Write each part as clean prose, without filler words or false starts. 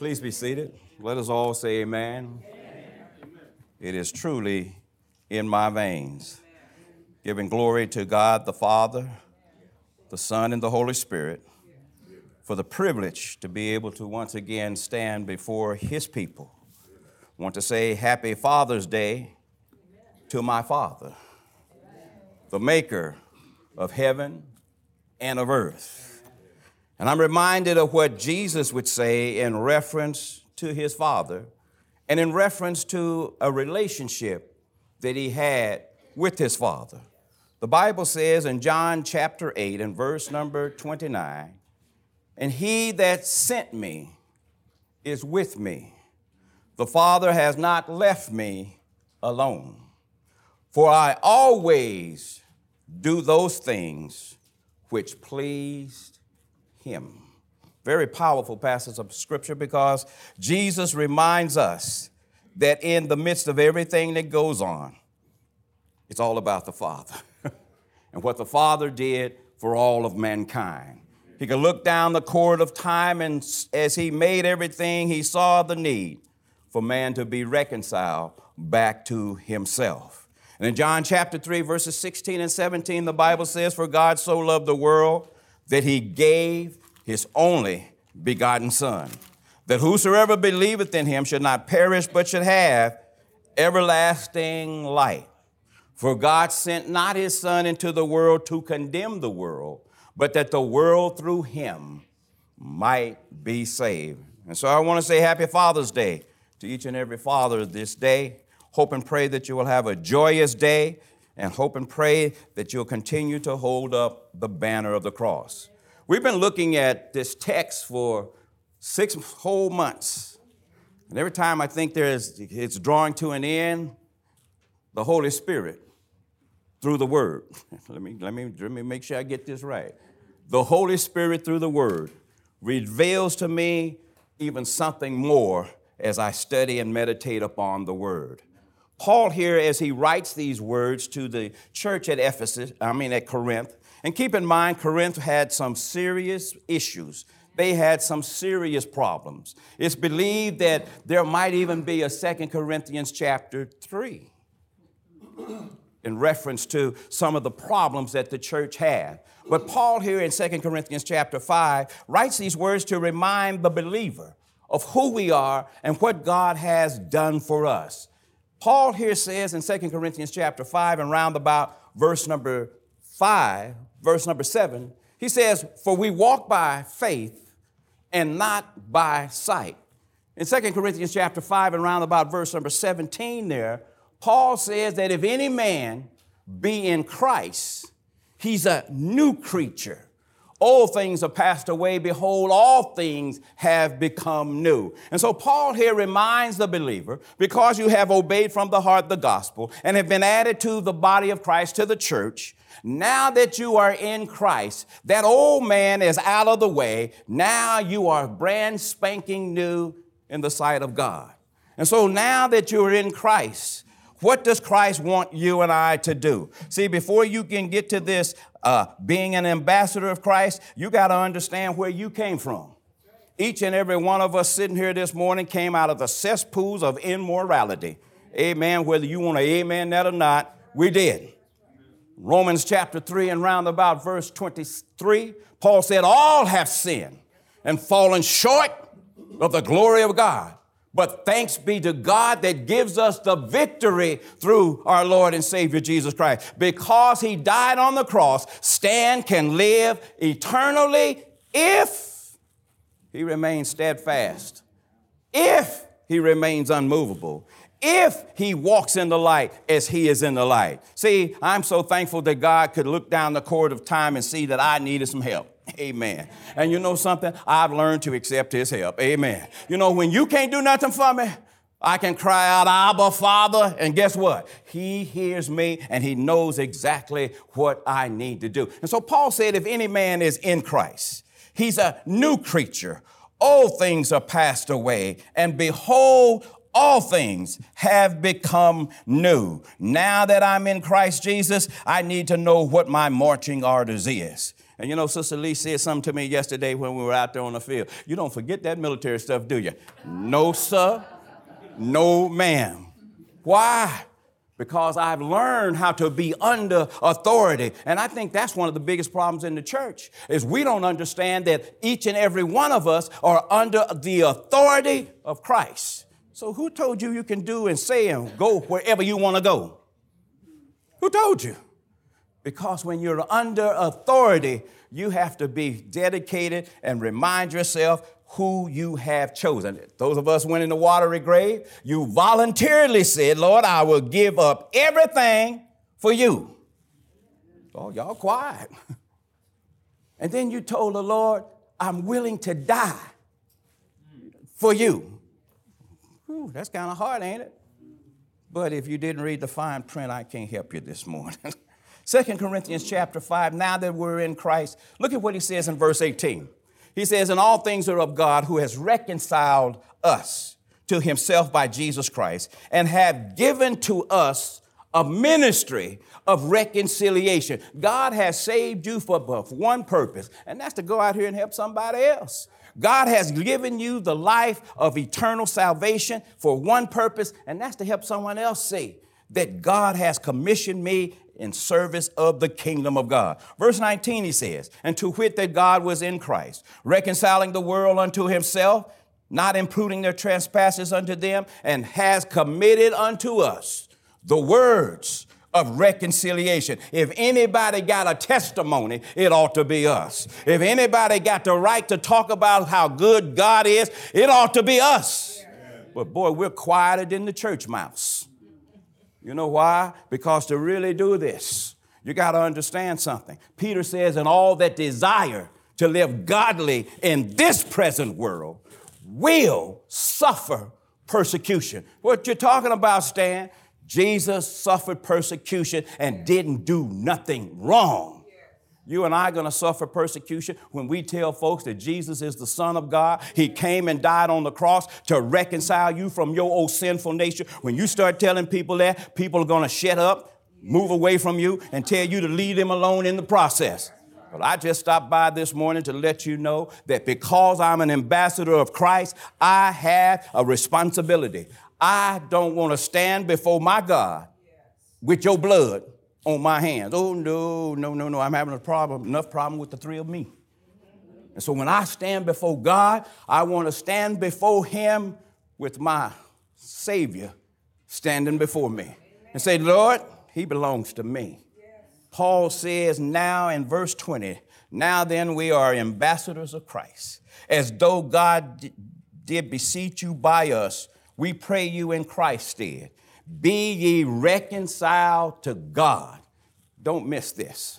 Please be seated. Let us all say amen. It is truly in my veins, giving glory to God the Father, the Son, and the Holy Spirit for the privilege to be able to once again stand before His people. I want to say Happy Father's Day to my Father, the maker of heaven and of earth. And I'm reminded of what Jesus would say in reference to His Father and in reference to a relationship that He had with His Father. The Bible says in John chapter 8 and verse number 29, "And He that sent me is with me. The Father has not left me alone, for I always do those things which pleased Him." Very powerful passage of Scripture, because Jesus reminds us that in the midst of everything that goes on, it's all about the Father and what the Father did for all of mankind. He could look down the course of time, and as He made everything, He saw the need for man to be reconciled back to Himself. And in John chapter 3, verses 16 and 17, the Bible says, "For God so loved the world that He gave His only begotten Son, that whosoever believeth in Him should not perish, but should have everlasting life. For God sent not His Son into the world to condemn the world, but that the world through Him might be saved." And so I want to say Happy Father's Day to each and every father this day. Hope and pray that you will have a joyous day, and hope and pray that you'll continue to hold up the banner of the cross. We've been looking at this text for 6 whole months. And every time I think it's drawing to an end, the Holy Spirit, through the Word, let me make sure I get this right. The Holy Spirit, through the Word, reveals to me even something more as I study and meditate upon the Word. Paul here, as he writes these words to the church at at Corinth, and keep in mind, Corinth had some serious issues. They had some serious problems. It's believed that there might even be a 2 Corinthians chapter 3 in reference to some of the problems that the church had. But Paul here in 2 Corinthians chapter 5 writes these words to remind the believer of who we are and what God has done for us. Paul here says in 2 Corinthians chapter 5 and round about verse number 7, he says, "For we walk by faith and not by sight." In 2 Corinthians chapter 5 and round about verse number 17 there, Paul says that if any man be in Christ, he's a new creature. Old things are passed away. Behold, all things have become new. And so Paul here reminds the believer, because you have obeyed from the heart the gospel and have been added to the body of Christ, to the church, now that you are in Christ, that old man is out of the way. Now you are brand spanking new in the sight of God. And so now that you're in Christ, what does Christ want you and I to do? See, before you can get to this being an ambassador of Christ, you got to understand where you came from. Each and every one of us sitting here this morning came out of the cesspools of immorality. Amen. Whether you want to amen that or not, we did. Romans chapter 3 and round about verse 23, Paul said, "All have sinned and fallen short of the glory of God. But thanks be to God that gives us the victory through our Lord and Savior Jesus Christ. Because He died on the cross, Stan can live eternally if he remains steadfast, if he remains unmovable, if he walks in the light as He is in the light." See, I'm so thankful that God could look down the course of time and see that I needed some help. Amen. And you know something? I've learned to accept His help. Amen. You know, when you can't do nothing for me, I can cry out, "Abba, Father," and guess what? He hears me and He knows exactly what I need to do. And so Paul said, if any man is in Christ, he's a new creature. Old things are passed away, and behold, all things have become new. Now that I'm in Christ Jesus, I need to know what my marching orders is. And you know, Sister Lee said something to me yesterday when we were out there on the field. You don't forget that military stuff, do you? No, sir. No, ma'am. Why? Because I've learned how to be under authority. And I think that's one of the biggest problems in the church is we don't understand that each and every one of us are under the authority of Christ. So who told you you can do and say and go wherever you want to go? Who told you? Because when you're under authority, you have to be dedicated and remind yourself who you have chosen. Those of us went in the watery grave, you voluntarily said, Lord, I will give up everything for you. Oh, y'all quiet. And then you told the Lord, I'm willing to die for you. Whew, that's kind of hard, ain't it? But if you didn't read the fine print, I can't help you this morning. 2 Corinthians chapter 5, now that we're in Christ, look at what he says in verse 18. He says, and all things are of God who has reconciled us to himself by Jesus Christ and have given to us a ministry of reconciliation. God has saved you for one purpose, and that's to go out here and help somebody else. God has given you the life of eternal salvation for one purpose, and that's to help someone else see that God has commissioned me in service of the kingdom of God. Verse 19, he says, and to wit that God was in Christ, reconciling the world unto himself, not imputing their trespasses unto them, and has committed unto us the words of reconciliation. If anybody got a testimony, it ought to be us. If anybody got the right to talk about how good God is, it ought to be us. Yeah. But boy, we're quieter than the church mouse. You know why? Because to really do this, you got to understand something. Peter says, and all that desire to live godly in this present world will suffer persecution. What you're talking about, Stan, Jesus suffered persecution and didn't do nothing wrong. You and I are going to suffer persecution when we tell folks that Jesus is the Son of God. He came and died on the cross to reconcile you from your old sinful nature. When you start telling people that, people are going to shut up, move away from you, and tell you to leave them alone in the process. But I just stopped by this morning to let you know that because I'm an ambassador of Christ, I have a responsibility. I don't want to stand before my God with your blood on my hands. Oh, no. I'm having enough problem with the three of me. And so when I stand before God, I want to stand before him with my Savior standing before me and say, Lord, he belongs to me. Paul says now in verse 20, now then we are ambassadors of Christ, as though God did beseech you by us. We pray you in Christ's stead. Be ye reconciled to God. Don't miss this.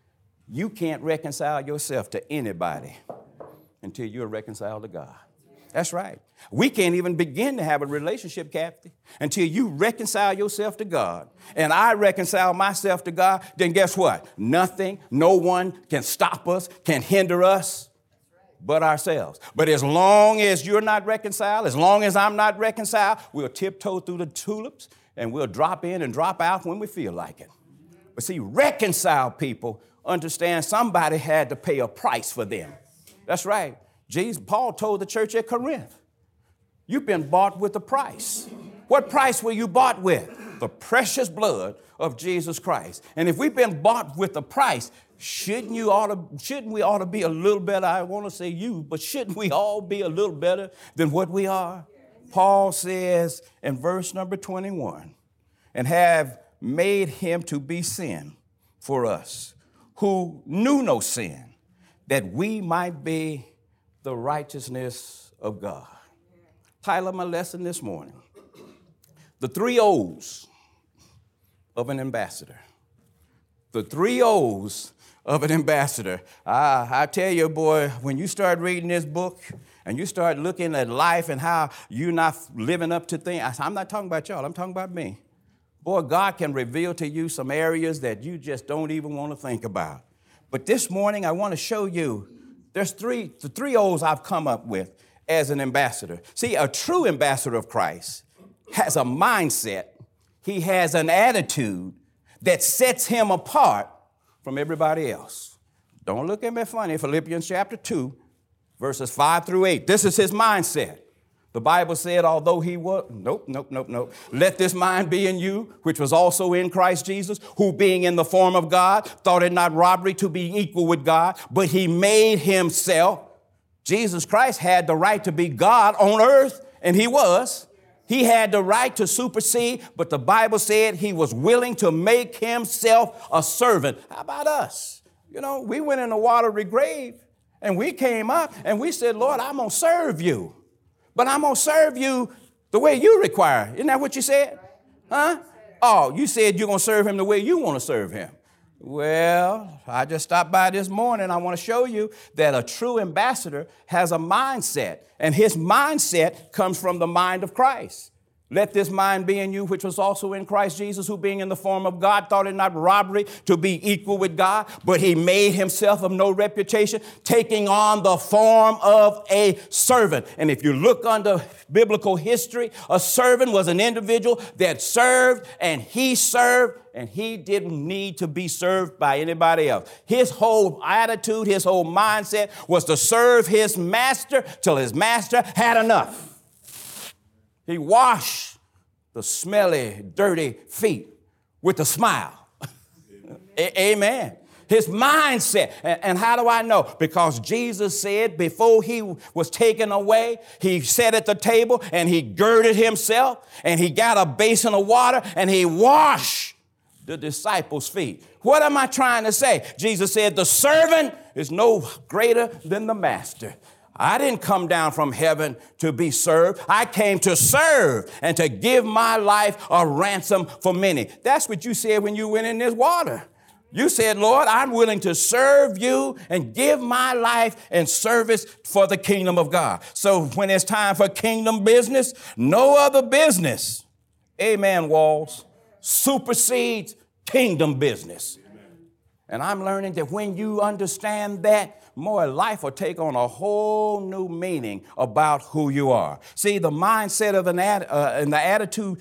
You can't reconcile yourself to anybody until you're reconciled to God. That's right. We can't even begin to have a relationship, Kathy, until you reconcile yourself to God. And I reconcile myself to God, then guess what? Nothing, no one can stop us, can hinder us but ourselves. But as long as you're not reconciled, as long as I'm not reconciled, we'll tiptoe through the tulips and we'll drop in and drop out when we feel like it. But see, reconciled people understand somebody had to pay a price for them. That's right. Paul told the church at Corinth, you've been bought with a price. What price were you bought with? The precious blood of Jesus Christ. And if we've been bought with a price, shouldn't we ought to be a little better? I want to say you, but shouldn't we all be a little better than what we are? Paul says in verse number 21, and have made him to be sin for us, who knew no sin, that we might be the righteousness of God. Title of my lesson this morning, the 3 O's of an ambassador. The 3 O's of an ambassador. I tell you, boy, when you start reading this book and you start looking at life and how you're not living up to things, I'm not talking about y'all, I'm talking about me. Boy, God can reveal to you some areas that you just don't even want to think about. But this morning, I want to show you there's the 3 O's I've come up with as an ambassador. See, a true ambassador of Christ has a mindset. He has an attitude that sets him apart from everybody else. Don't look at me funny. Philippians chapter 2, verses 5 through 8. This is his mindset. The Bible said, although he was, nope. Let this mind be in you, which was also in Christ Jesus, who being in the form of God, thought it not robbery to be equal with God, but he made himself. Jesus Christ had the right to be God on earth, and he was. He had the right to supersede, but the Bible said he was willing to make himself a servant. How about us? You know, we went in a watery grave, and we came up, and we said, Lord, I'm going to serve you. But I'm going to serve you the way you require. Isn't that what you said? Huh? Oh, you said you're going to serve him the way you want to serve him. Well, I just stopped by this morning. I want to show you that a true ambassador has a mindset, and his mindset comes from the mind of Christ. Let this mind be in you, which was also in Christ Jesus, who being in the form of God, thought it not robbery to be equal with God, but he made himself of no reputation, taking on the form of a servant. And if you look under biblical history, a servant was an individual that served, and he didn't need to be served by anybody else. His whole attitude, his whole mindset was to serve his master till his master had enough. He washed the smelly, dirty feet with a smile. Amen. His mindset. And how do I know? Because Jesus said before he was taken away, he sat at the table and he girded himself and he got a basin of water and he washed the disciples' feet. What am I trying to say? Jesus said the servant is no greater than the master. I didn't come down from heaven to be served. I came to serve and to give my life a ransom for many. That's what you said when you went in this water. You said, Lord, I'm willing to serve you and give my life in service for the kingdom of God. So when it's time for kingdom business, no other business, amen, Walls, supersedes kingdom business. And I'm learning that when you understand that, more life will take on a whole new meaning about who you are. See, the mindset of and the attitude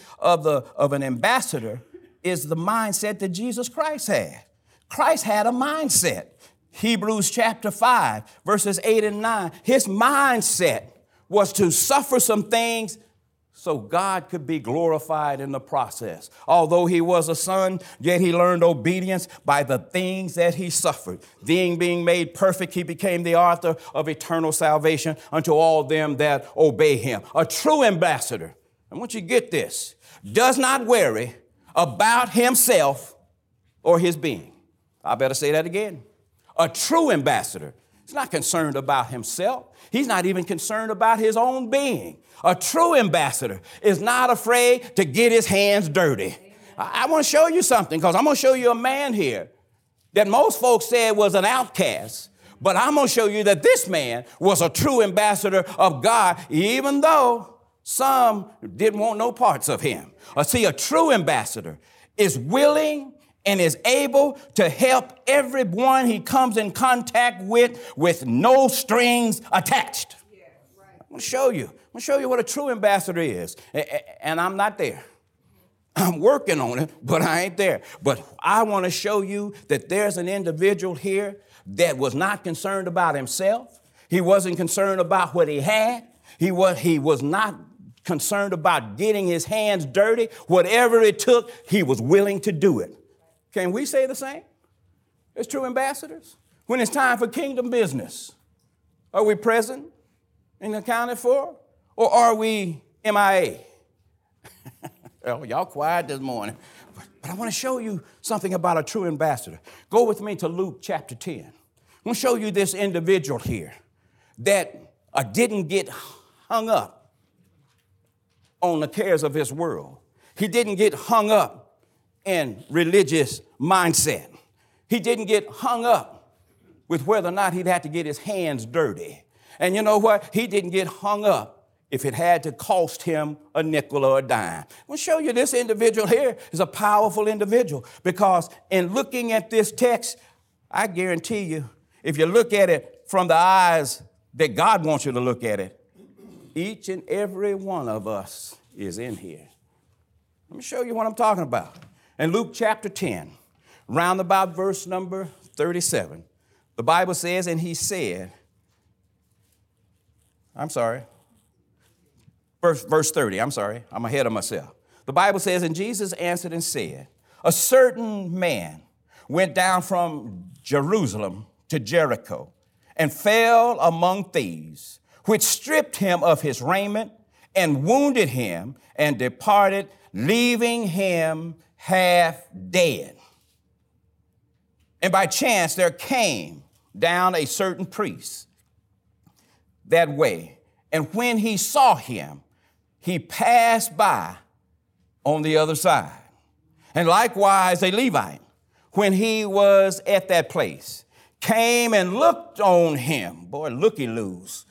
of an ambassador is the mindset that Jesus Christ had. Christ had a mindset. Hebrews chapter 5, verses 8 and 9. His mindset was to suffer some things so God could be glorified in the process. Although he was a son, yet he learned obedience by the things that he suffered. Being made perfect, he became the author of eternal salvation unto all them that obey him. A true ambassador, I want you to get this, does not worry about himself or his being. I better say that again. A true ambassador is not concerned about himself. He's not even concerned about his own being. A true ambassador is not afraid to get his hands dirty. I want to show you something, because I'm going to show you a man here that most folks said was an outcast. But I'm going to show you that this man was a true ambassador of God, even though some didn't want no parts of him. See, a true ambassador is willing and is able to help everyone he comes in contact with no strings attached. I'm going to show you. I'm going to show you what a true ambassador is. And I'm not there. I'm working on it, but I ain't there. But I want to show you that there's an individual here that was not concerned about himself. He wasn't concerned about what he had. He was not concerned about getting his hands dirty. Whatever it took, he was willing to do it. Can we say the same as true ambassadors? When it's time for kingdom business, are we present and accounted for, or are we MIA? Well, y'all quiet this morning, but I want to show you something about a true ambassador. Go with me to Luke chapter 10. I'm going to show you this individual here that didn't get hung up on the cares of this world. He didn't get hung up in religious mindset. He didn't get hung up with whether or not he'd have to get his hands dirty. And you know what? He didn't get hung up if it had to cost him a nickel or a dime. I'll show you this individual here is a powerful individual, because in looking at this text, I guarantee you, if you look at it from the eyes that God wants you to look at it, each and every one of us is in here. Let me show you what I'm talking about. In Luke chapter 10, round about verse number 37, The Bible says, and he said, verse 30, I'm ahead of myself. The Bible says, and Jesus answered and said, a certain man went down from Jerusalem to Jericho and fell among thieves, which stripped him of his raiment and wounded him and departed, leaving him half dead. And by chance there came down a certain priest that way, and when he saw him, he passed by on the other side. And likewise a Levite, when he was at that place, came and looked on him, boy, looky-loos,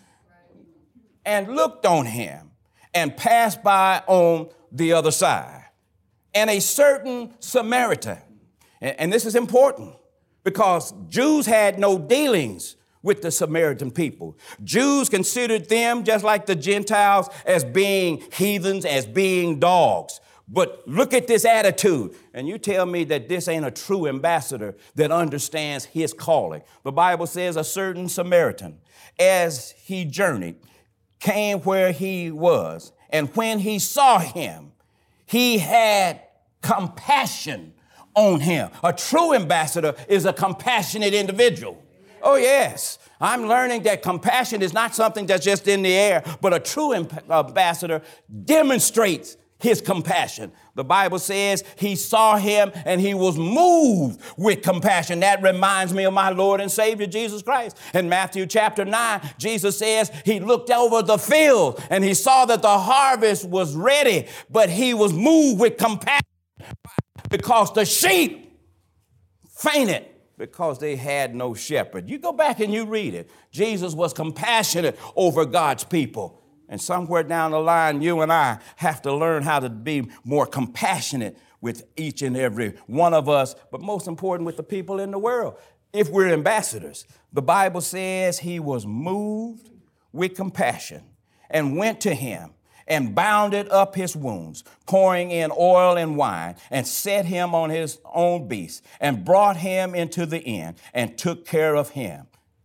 and looked on him and passed by on the other side. And a certain Samaritan, and this is important because Jews had no dealings with the Samaritan people. Jews considered them, just like the Gentiles, as being heathens, as being dogs. But look at this attitude. And you tell me that this ain't a true ambassador that understands his calling. The Bible says a certain Samaritan, as he journeyed, came where he was. And when he saw him, he had compassion on him. A true ambassador is a compassionate individual. Oh, yes. I'm learning that compassion is not something that's just in the air, but a true ambassador demonstrates his compassion. The Bible says he saw him and he was moved with compassion. That reminds me of my Lord and Savior, Jesus Christ. In Matthew chapter 9, Jesus says he looked over the field and he saw that the harvest was ready, but he was moved with compassion because the sheep fainted because they had no shepherd. You go back and you read it. Jesus was compassionate over God's people. And somewhere down the line, you and I have to learn how to be more compassionate with each and every one of us, but most important with the people in the world. If we're ambassadors, the Bible says he was moved with compassion and went to him and bounded up his wounds, pouring in oil and wine, and set him on his own beast, and brought him into the inn, and took care of him.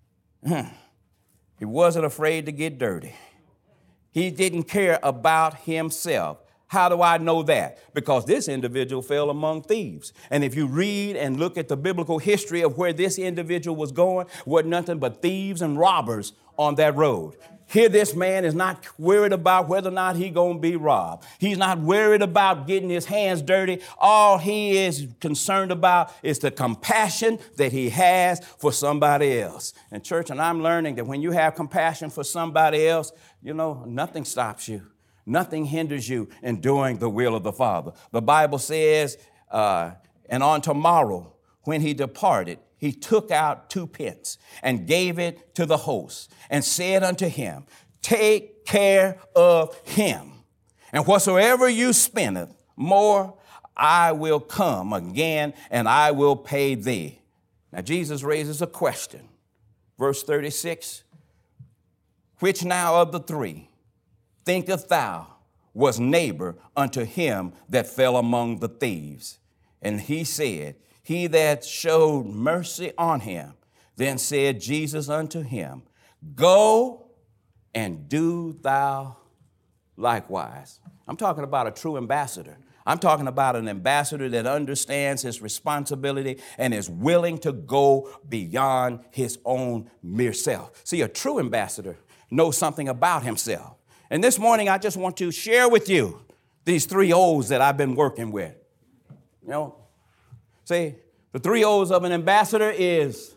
He wasn't afraid to get dirty. He didn't care about himself. How do I know that? Because this individual fell among thieves. And if you read and look at the biblical history of where this individual was going, wasn't nothing but thieves and robbers on that road. Here, this man is not worried about whether or not he's going to be robbed. He's not worried about getting his hands dirty. All he is concerned about is the compassion that he has for somebody else. And church, and I'm learning that when you have compassion for somebody else, you know, nothing stops you. Nothing hinders you in doing the will of the Father. The Bible says, and on tomorrow, when he departed, he took out 2 pence and gave it to the host and said unto him, take care of him. And whatsoever you spendeth more, I will come again and I will pay thee. Now, Jesus raises a question. Verse 36, which now of the 3 thinkest thou was neighbor unto him that fell among the thieves? And he said, he that showed mercy on him. Then said Jesus unto him, go and do thou likewise. I'm talking about a true ambassador. I'm talking about an ambassador that understands his responsibility and is willing to go beyond his own mere self. See, a true ambassador knows something about himself. And this morning, I just want to share with you these 3 O's that I've been working with. You know, see, the 3 O's of an ambassador is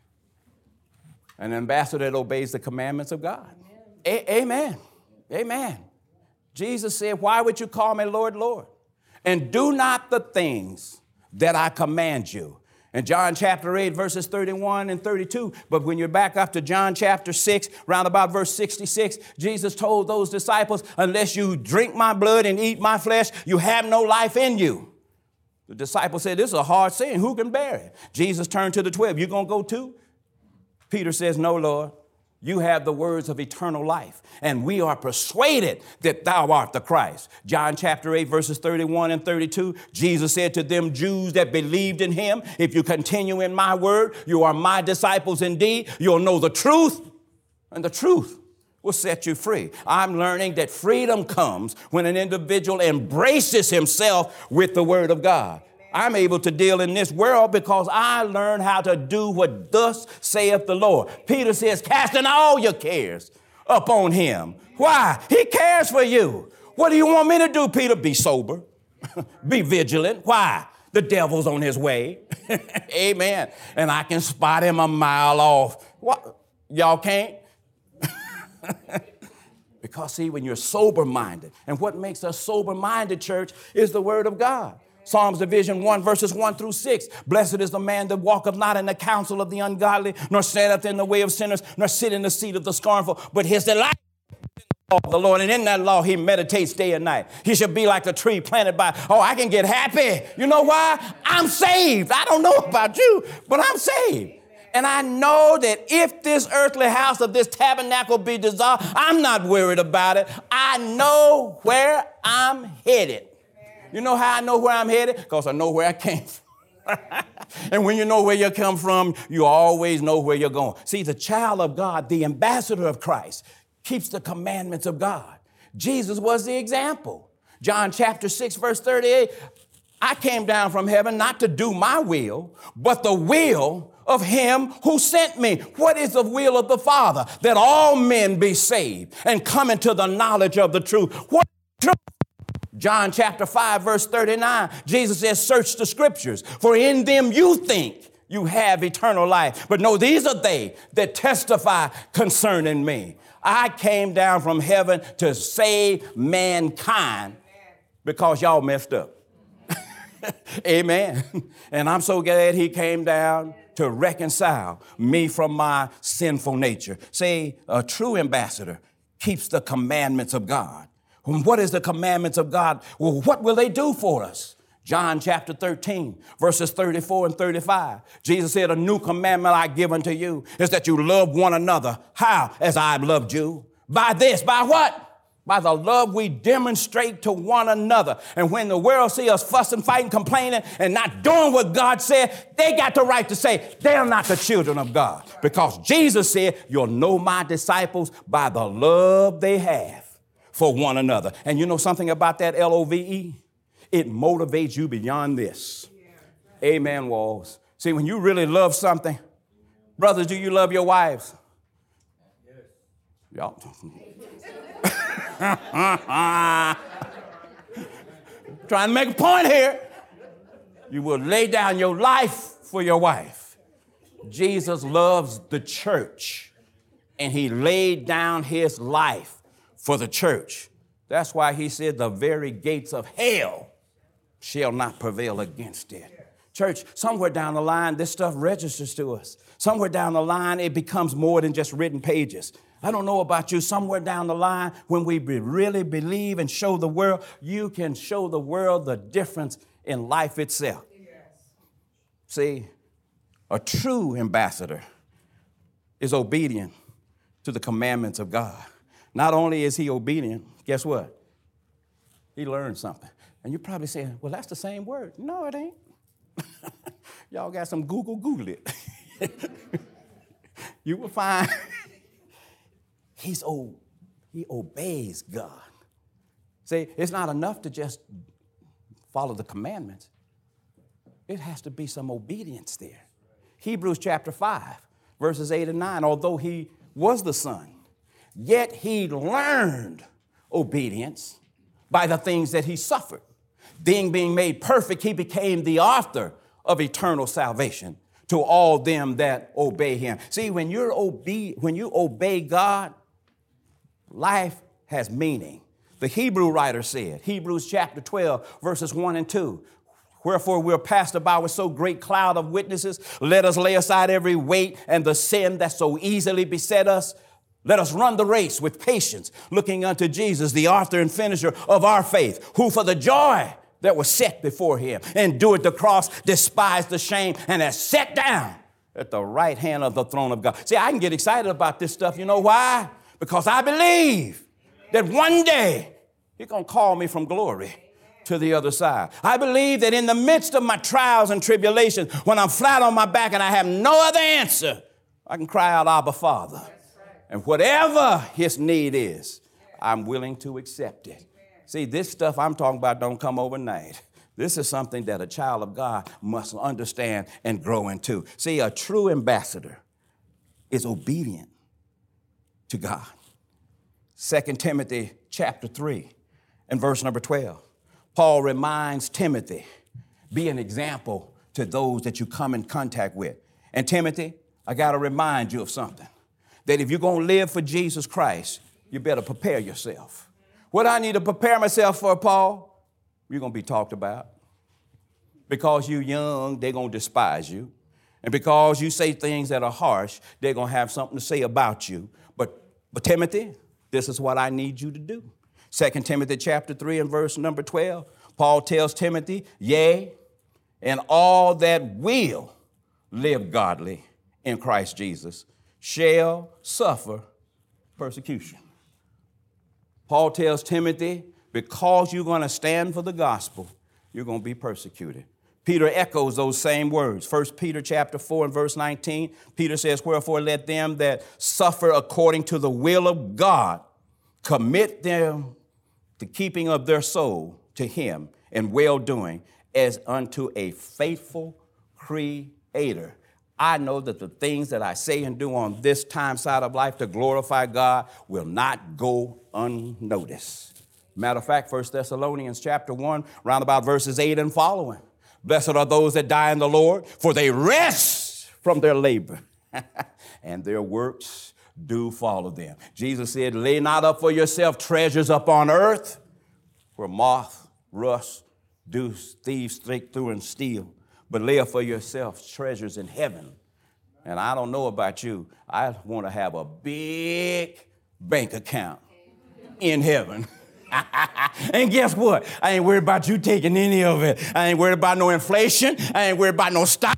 an ambassador that obeys the commandments of God. Amen. Amen. Jesus said, why would you call me Lord, Lord? And do not the things that I command you. In John chapter 8, verses 31 and 32. But when you're back up to John chapter 6, round about verse 66, Jesus told those disciples, unless you drink my blood and eat my flesh, you have no life in you. The disciples said, this is a hard saying. Who can bear it? Jesus turned to the 12. You going to go too? Peter says, no, Lord. You have the words of eternal life, and we are persuaded that thou art the Christ. John chapter 8, verses 31 and 32, Jesus said to them Jews that believed in him, if you continue in my word, you are my disciples indeed. You'll know the truth, and the truth will set you free. I'm learning that freedom comes when an individual embraces himself with the word of God. I'm able to deal in this world because I learned how to do what thus saith the Lord. Peter says, casting all your cares upon him. Why? He cares for you. What do you want me to do, Peter? Be sober. Be vigilant. Why? The devil's on his way. Amen. And I can spot him a mile off. What? Y'all can't? Because see, when you're sober-minded, and what makes us sober-minded, church, is the word of God. Psalms division 1, verses 1 through 6. Blessed is the man that walketh not in the counsel of the ungodly, nor standeth in the way of sinners, nor sit in the seat of the scornful, but his delight is in the law of the Lord, and in that law he meditates day and night. He should be like a tree planted by, I can get happy. You know why? I'm saved. I don't know about you, but I'm saved. And I know that if this earthly house of this tabernacle be dissolved, I'm not worried about it. I know where I'm headed. You know how I know where I'm headed? Because I know where I came from. And when you know where you come from, you always know where you're going. See, the child of God, the ambassador of Christ, keeps the commandments of God. Jesus was the example. John chapter 6, verse 38, I came down from heaven not to do my will, but the will of him who sent me. What is the will of the Father? That all men be saved and come into the knowledge of the truth. What is truth? John chapter 5, verse 39, Jesus says, search the scriptures, for in them you think you have eternal life. But no, these are they that testify concerning me. I came down from heaven to save mankind because y'all messed up. Amen. And I'm so glad he came down to reconcile me from my sinful nature. Say, a true ambassador keeps the commandments of God. What is the commandments of God? Well, what will they do for us? John chapter 13, verses 34 and 35. Jesus said, a new commandment I give unto you is that you love one another. How? As I've loved you. By this, by what? By the love we demonstrate to one another. And when the world see us fussing, fighting, complaining, and not doing what God said, they got the right to say they're not the children of God. Because Jesus said, you'll know my disciples by the love they have for one another. And you know something about that LOVE? It motivates you beyond this. Amen, Walls. See, when you really love something, brothers, do you love your wives? Yes. Y'all. Trying to make a point here. You will lay down your life for your wife. Jesus loves the church, and he laid down his life for the church. That's why he said the very gates of hell shall not prevail against it. Church, somewhere down the line, this stuff registers to us. Somewhere down the line, it becomes more than just written pages. I don't know about you. Somewhere down the line, when we really believe and show the world, you can show the world the difference in life itself. Yes. See, a true ambassador is obedient to the commandments of God. Not only is he obedient, guess what? He learned something. And you're probably saying, well, that's the same word. No, it ain't. Y'all got some Google it. You will find he obeys God. See, it's not enough to just follow the commandments. It has to be some obedience there. Hebrews chapter 5, verses 8 and 9, although he was the Son, yet he learned obedience by the things that he suffered. Being made perfect, he became the author of eternal salvation to all them that obey him. See, when you obey God, life has meaning. The Hebrew writer said, Hebrews chapter 12, verses 1 and 2, wherefore we're passed about with so great cloud of witnesses, let us lay aside every weight and the sin that so easily beset us. Let us run the race with patience, looking unto Jesus, the author and finisher of our faith, who for the joy that was set before him endured the cross, despised the shame, and has sat down at the right hand of the throne of God. See, I can get excited about this stuff. You know why? Because I believe that one day He's going to call me from glory to the other side. I believe that in the midst of my trials and tribulations, when I'm flat on my back and I have no other answer, I can cry out, Abba, Father. And whatever His need is, I'm willing to accept it. See, this stuff I'm talking about don't come overnight. This is something that a child of God must understand and grow into. See, a true ambassador is obedient to God. 2 Timothy chapter 3 and verse number 12. Paul reminds Timothy, be an example to those that you come in contact with. And Timothy, I got to remind you of something. That if you're going to live for Jesus Christ, you better prepare yourself. What I need to prepare myself for, Paul, you're going to be talked about. Because you're young, they're going to despise you. And because you say things that are harsh, they're going to have something to say about you. But Timothy, this is what I need you to do. 2 Timothy chapter 3 and verse number 12, Paul tells Timothy, yea, and all that will live godly in Christ Jesus shall suffer persecution. Paul tells Timothy, because you're going to stand for the gospel, you're going to be persecuted. Peter echoes those same words. 1 Peter chapter 4 and verse 19, Peter says, wherefore let them that suffer according to the will of God commit them the keeping of their soul to Him in well-doing as unto a faithful Creator. I know that the things that I say and do on this time side of life to glorify God will not go unnoticed. Matter of fact, 1 Thessalonians chapter 1, round about verses 8 and following. Blessed are those that die in the Lord, for they rest from their labor, and their works do follow them. Jesus said, lay not up for yourself treasures upon earth, where moth, rust, thieves break through and steal, but lay up for yourself treasures in heaven. And I don't know about you, I want to have a big bank account in heaven. And guess what? I ain't worried about you taking any of it. I ain't worried about no inflation. I ain't worried about no stock.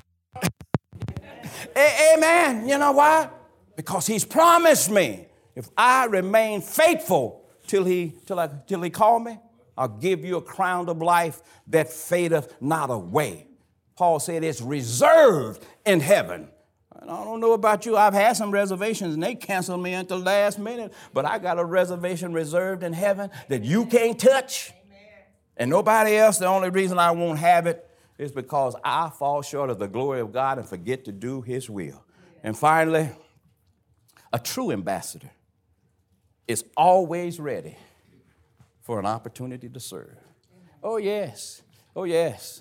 Amen. You know why? Because He's promised me, if I remain faithful till he call me, I'll give you a crown of life that fadeth not away. Paul said it's reserved in heaven. And I don't know about you. I've had some reservations and they canceled me at the last minute. But I got a reservation reserved in heaven that you can't touch. Amen. And nobody else. The only reason I won't have it is because I fall short of the glory of God and forget to do His will. Amen. And finally, a true ambassador is always ready for an opportunity to serve. Amen. Oh, yes. Oh, yes.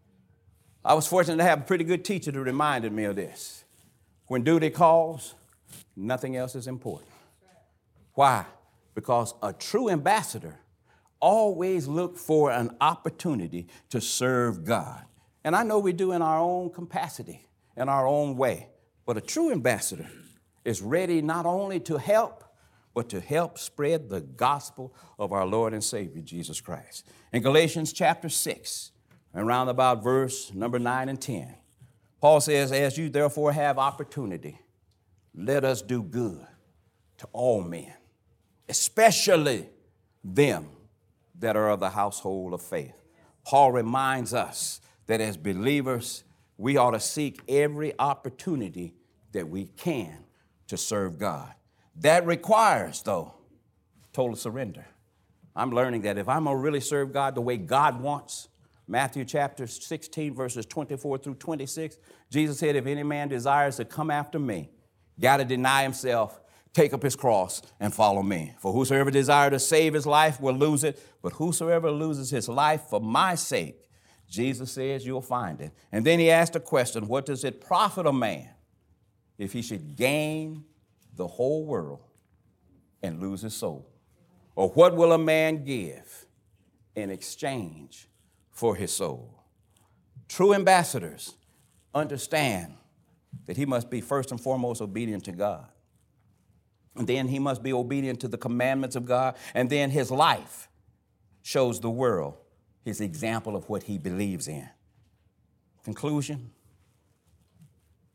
I was fortunate to have a pretty good teacher that reminded me of this. When duty calls, nothing else is important. Why? Because a true ambassador always looks for an opportunity to serve God. And I know we do in our own capacity, in our own way. But a true ambassador is ready not only to help, but to help spread the gospel of our Lord and Savior, Jesus Christ. In Galatians chapter 6, and round about verse number 9 and 10, Paul says, as you therefore have opportunity, let us do good to all men, especially them that are of the household of faith. Paul reminds us that as believers, we ought to seek every opportunity that we can to serve God. That requires, though, total surrender. I'm learning that if I'm going to really serve God the way God wants, Matthew chapter 16, verses 24 through 26, Jesus said, if any man desires to come after me, got to deny himself, take up his cross, and follow me. For whosoever desires to save his life will lose it, but whosoever loses his life for my sake, Jesus says you'll find it. And then he asked a question, what does it profit a man if he should gain the whole world and lose his soul? Or what will a man give in exchange for his soul? True ambassadors understand that he must be first and foremost obedient to God. And then he must be obedient to the commandments of God. And then his life shows the world his example of what he believes in. Conclusion,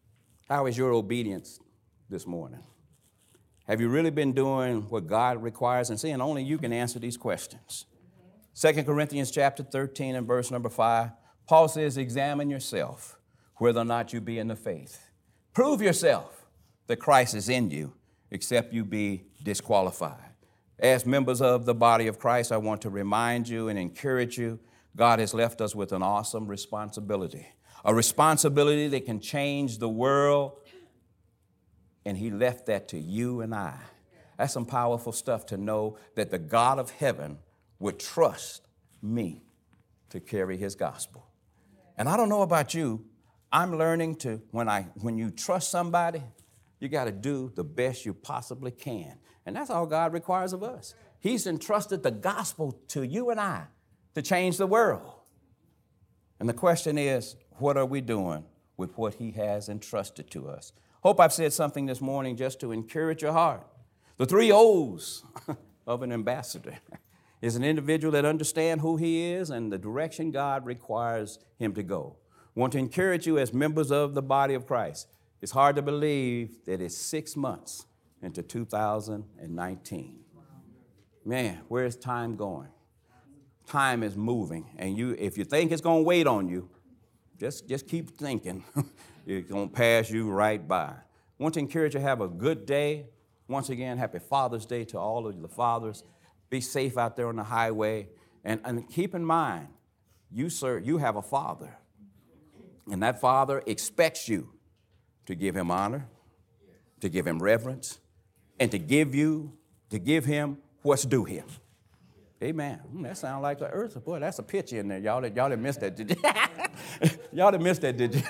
How is your obedience this morning? Have you really been doing what God requires? And seeing only you can answer these questions. 2 Corinthians chapter 13 and verse number 5, Paul says, examine yourself whether or not you be in the faith. Prove yourself that Christ is in you, except you be disqualified. As members of the body of Christ, I want to remind you and encourage you, God has left us with an awesome responsibility, a responsibility that can change the world, and he left that to you and I. That's some powerful stuff to know that the God of heaven would trust me to carry his gospel. And I don't know about you, I'm learning to, when you trust somebody, you got to do the best you possibly can. And that's all God requires of us. He's entrusted the gospel to you and I to change the world. And the question is, what are we doing with what he has entrusted to us? Hope I've said something this morning just to encourage your heart. The 3 O's of an ambassador is an individual that understands who he is and the direction God requires him to go. I want to encourage you as members of the body of Christ. It's hard to believe that it's 6 months into 2019. Man, where's time going? Time is moving, and if you think it's going to wait on you, just keep thinking. It's going to pass you right by. I want to encourage you to have a good day. Once again, happy Father's Day to all of the fathers. Be safe out there on the highway, and keep in mind, you have a father, and that father expects you to give him honor, to give him reverence, and to give him what's due him. Amen. That sounds like the earth. Boy, that's a picture in there. Y'all didn't miss that, did you? Y'all didn't miss that, did you?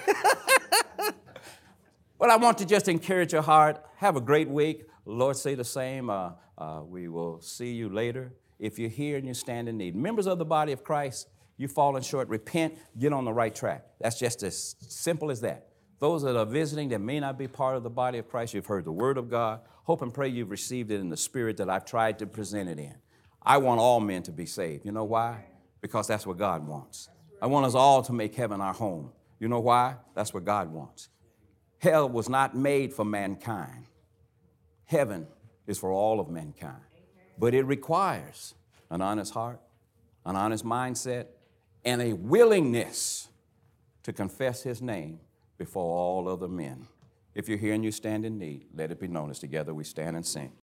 Well, I want to just encourage your heart. Have a great week. Lord, say the same. We will see you later. If you're here and you stand in need. Members of the body of Christ, you've fallen short. Repent. Get on the right track. That's just as simple as that. Those that are visiting that may not be part of the body of Christ, you've heard the word of God. Hope and pray you've received it in the spirit that I've tried to present it in. I want all men to be saved. You know why? Because that's what God wants. I want us all to make heaven our home. You know why? That's what God wants. Hell was not made for mankind. Heaven is for all of mankind. But it requires an honest heart, an honest mindset, and a willingness to confess his name before all other men. If you're here and you stand in need, let it be known as together we stand and sing.